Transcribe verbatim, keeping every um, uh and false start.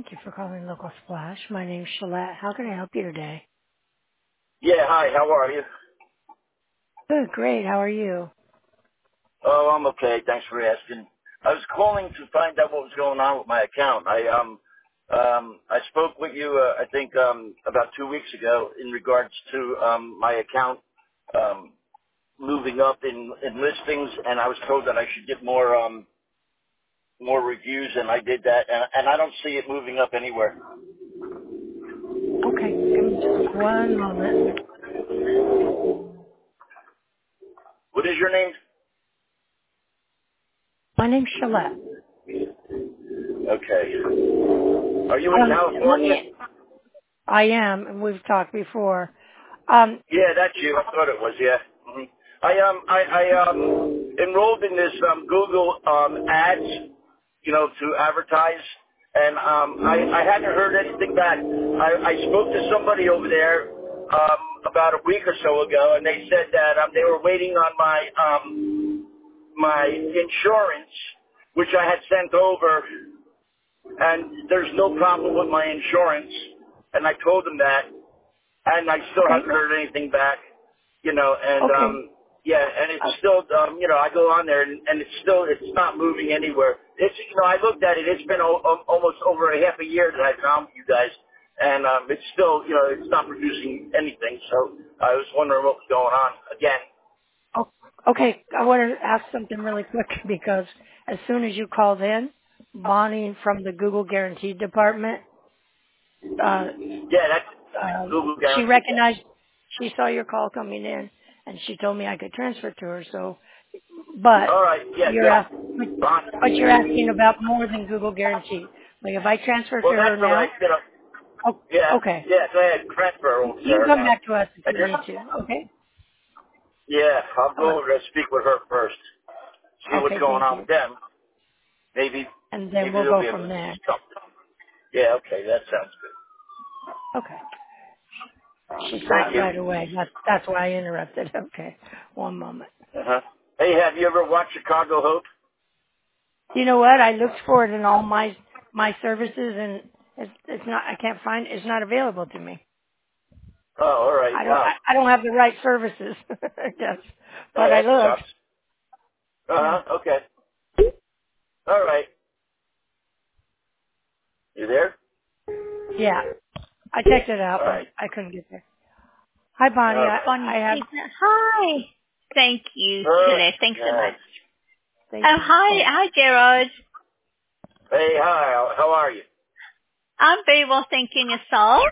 Thank you for calling Local Splash. My name's Shalette. How can I help you today? Yeah, hi, how are you? Good, great. How are you? Oh, I'm okay. Thanks for asking. I was calling to find out what was going on with my account. I um um I spoke with you uh, I think um about two weeks ago in regards to um my account um moving up in, in listings, and I was told that I should get more um more reviews, and I did that, and, and I don't see it moving up anywhere. Okay, give me just one moment. What is your name? My name's Shalette. Okay. Are you in Um, let California? me, I am, and we've talked before. Um, Yeah, that's you. I thought it was. Yeah. hmm I um I, I um enrolled in this um Google um ads, you know, to advertise, and um I I hadn't heard anything back. I I spoke to somebody over there um about a week or so ago, and they said that um they were waiting on my um my insurance, which I had sent over, and there's no problem with my insurance, and I told them that, and I still okay, haven't heard anything back, you know, and okay, um yeah, and it's uh, still um you know, I go on there and, and it's still it's not moving anywhere. It's you know, I looked at it, it's been o- o- almost over a half a year that I've found you guys, and um it's still, you know, it's not producing anything. So I was wondering what was going on again. oh, okay. I want to ask something really quick because as soon as you called in, Bonnie from the Google Guarantee Department, uh, Yeah, that's uh, Google she guarantee. recognized, she saw your call coming in, and she told me I could transfer to her. So, but All right, yeah, you're yeah. ask, but, but you're Fine. asking about more than Google Guarantee. Like if I transfer to Well, her that's all right. now, You know, oh, yeah, okay, yeah. Go ahead, transfer over you can there come now. back to us if And you you're, need to. Okay. yeah, I'll All go right. over there and speak with her first. See what's Okay. going Thank on you. with them. Maybe, And then maybe we'll they'll go be able from to do there. something. Yeah, okay, that sounds good. Okay. She saw Thank it you. right away. That's that's why I interrupted. Okay. One moment. Uh-huh. Hey, have you ever watched Chicago Hope? You know what? I looked for it in all my my services, and it's it's not. I can't find. It's not available to me. Oh, all right. I don't. I, Wow. I don't have the right services. I guess. Oh, But I that looked. sucks. Yeah. Uh-huh. Okay. All right. You there? Yeah. I checked it out, All but right. I couldn't get there. Hi, Bonnie. All I right. I Bonnie have. Signa. Hi. Thank you, Uh, Shalette. Thanks so yes. much. Thank Oh, you. hi. Oh, Hi, Gerard. Hey, hi. How how are you? I'm very well, thank you. And yourself?